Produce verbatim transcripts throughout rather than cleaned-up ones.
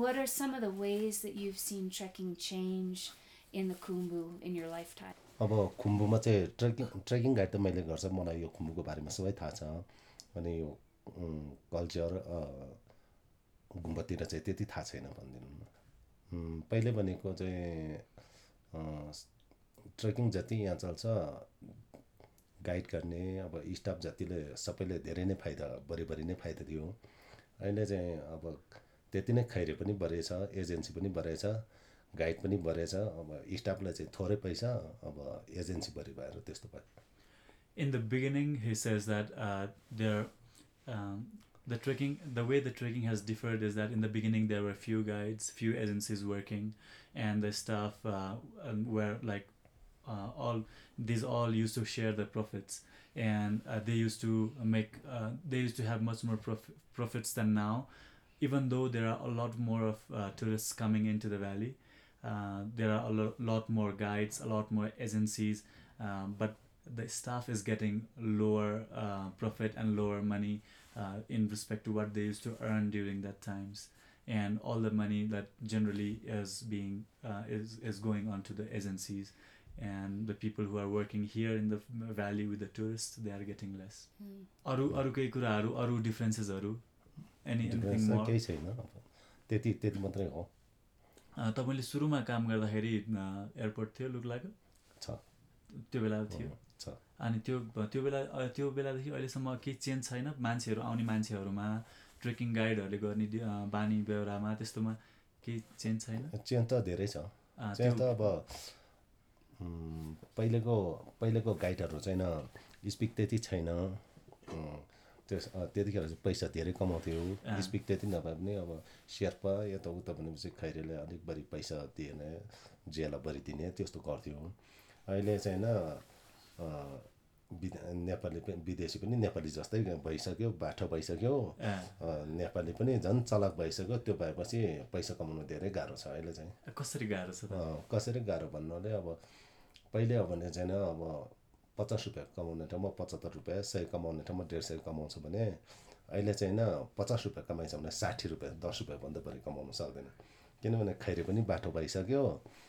What are some of the ways that you've seen trekking change in the Khumbu in your lifetime? अब खुम्बुमा चाहिँ trekking trekking guide त मैले गर्छ, मलाई यो खुम्बुको बारेमा सबै थाहा छ। अनि यो कल्चर गुम्बातिर चाहिँ त्यति थाहा छैन भनिदिनु न। पहिले भनेको चाहिँ ट्रेकिङ जति यहाँ चल्छ गाइड गर्ने अब स्टाफ जतिले सबैले धेरै नै फाइदा बढी बढी नै फाइदा दियो। अहिले चाहिँ अब त्यति नै खैरे पनि बढेछ, एजेन्सी पनि बढेछ, गाइड पनि बढेछ। अब स्टाफलाई चाहिँ थोरै पैसा, अब एजेन्सी बढी भएर त्यस्तो भयो। In the beginning, he says that uh, there, um, the trekking, the way the trekking has differed is that in the beginning there were few guides, few agencies working, and the staff uh, were like uh, all these all used to share the profits, and uh, they used to make uh, they used to have much more prof- profits than now. Even though there are a lot more of uh, tourists coming into the valley, uh, there are a lo- lot more guides, a lot more agencies, um, but the staff is getting lower uh, profit and lower money uh, in respect to what they used to earn during that times, and all the money that generally is being uh, is is going on to the agencies, and the people who are working here in the valley with the tourists, they are getting less. अरु अरु केही कुराहरु अरु डिफरेन्सेसहरु any anything more? केही छैन, त्यति त्यति मात्रै हो। तपाईले सुरुमा काम गर्दाखेरि एयरपोर्ट थियो लुक लाग्यो छ, त्यो बेला थियो छ। अनि त्यो त्यो बेला त्यो बेलादेखि अहिलेसम्म केही चेन्ज छैन? मान्छेहरू आउने मान्छेहरूमा, ट्रेकिङ गाइडहरूले गर्ने बानी बेहोरामा त्यस्तोमा केही चेन्ज छैन? चेन्ज त धेरै छ। चेन्ज त अब पहिलेको पहिलेको गाइडहरू छैन, स्पिक त्यति छैन। त्यस त्यतिखेर चाहिँ पैसा धेरै कमाउँथ्यो, स्पिक त्यति नभए पनि अब शेर्पा यताउता भनेपछि खैरेले अलिक बढी पैसा दिएन, ज्याला बढी दिने त्यस्तो गर्थ्यो। अहिले चाहिँ नेपाली विदेशी पनि नेपाली जस्तै भइसक्यो, बाठो भइसक्यो, नेपाली पनि झन् चलाक भइसक्यो। त्यो भएपछि पैसा कमाउनु धेरै गाह्रो छ अहिले चाहिँ। कसरी गाह्रो छ? कसरी गाह्रो भन्नाले अब पहिले हो भने चाहिँ अब पचास रुपियाँ कमाउने ठाउँमा पचहत्तर रुपियाँ, सय कमाउने ठाउँमा डेढ सय कमाउँछ भने अहिले चाहिँ पचास रुपियाँ कमाइन्छ भने साठी रुपियाँ दस रुपियाँभन्दा बढी कमाउनु सक्दैन। किनभने खैरे पनि बाठो भइसक्यो,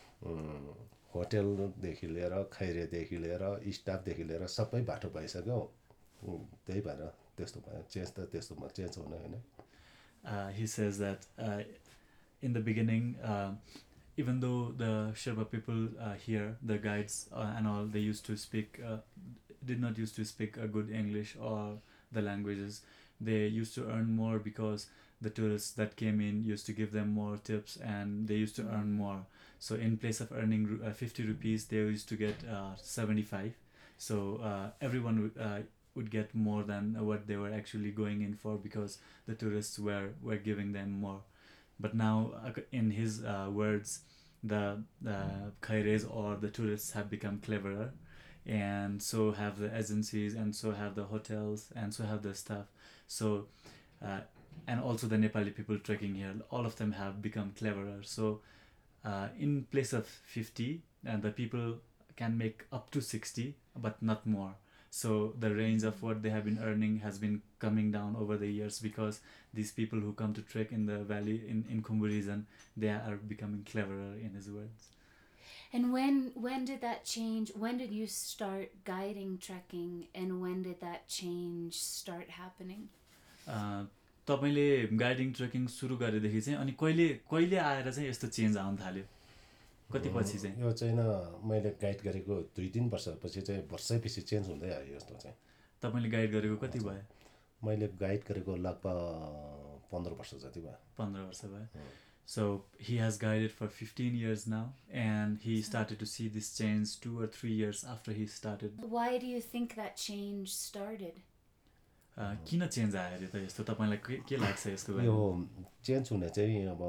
होटेलदेखि लिएर खैरेदेखि लिएर स्टाफदेखि लिएर सबै बाठो भइसक्यो। त्यही भएर त्यस्तो भयो। चेन्ज त त्यस्तोमा चेन्ज हुन होइन। He says that uh, in the beginning, uh, even though the Sherpa people uh, here, the guides uh, and all, they used to speak, uh, did not used to speak a good English or the languages. They used to earn more because the tourists that came in used to give them more tips and they used to earn more. So in place of earning uh, fifty rupees, they used to get uh, seventy-five. So uh, everyone would, uh, would get more than what they were actually going in for because the tourists were, were giving them more. But now, in his uh, words, the uh, Khaires or the tourists have become cleverer, and so have the agencies, and so have the hotels, and so have the staff. So, uh, and also the Nepali people trekking here, all of them have become cleverer. So, uh, in place of fifty, and the people can make up to sixty, but not more. So the range of what they have been earning has been coming down over the years because these people who come to trek in the valley in, in Khumbu region, they are becoming cleverer, in his words. And when when did that change? When did you start guiding trekking and when did that change start happening? Uh, तपाईले guiding trekking सुरु गरेदेखि चाहिँ अनि कहिले कहिले आएर चाहिँ यस्तो चेन्ज आउन थाल्यो? कति पछि चाहिँ? यो चाहिँ मैले गाइड गरेको दुई तीन वर्षपछि चाहिँ वर्षैपछि चेन्ज हुँदै आयो यस्तो चाहिँ। तपाईले गाइड गरेको कति भयो? मैले गाइड गरेको लगभग पन्ध्र वर्ष जति भयो। पन्ध्र वर्ष भयो। So he has guided for fifteen years now and he started to see this change two or three years after he started. Why do you think that change started? किन चेन्ज आयो अरे त यस्तो? तपाईलाई के लाग्छ यसको बारेमा? यो चेन्ज हुने चाहिँ अब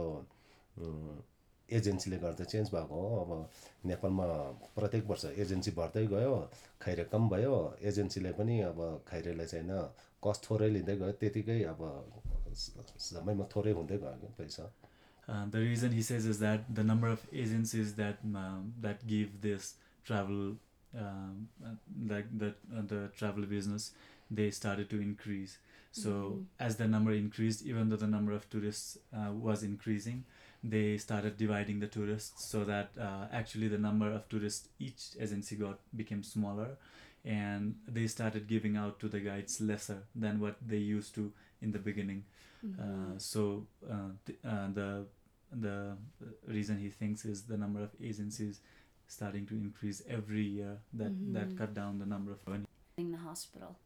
एजेन्सीले गर्दा चेन्ज भएको हो। अब नेपालमा प्रत्येक वर्ष एजेन्सी बढ्दै गयो, खैरे कम भयो, एजेन्सीले पनि अब खैरेलाई चाहिँ हैन कस्ट थोरै लिँदै गयो, त्यतिकै अब समयमा थोरै हुँदै गयो पैसा। Uh, the reason he says is that the number of agencies that um, that give this travel, um, like the uh, the travel business, they started to increase. So Mhm. as the number increased, even though the number of tourists uh, was increasing, they started dividing the tourists so that uh, actually the number of tourists each agency got became smaller, and they started giving out to the guides lesser than what they used to in the beginning. Mhm. Uh, so uh, th- uh, the the reason he thinks is the number of agencies starting to increase every year, that that Mhm. cut down the number of in the hospital.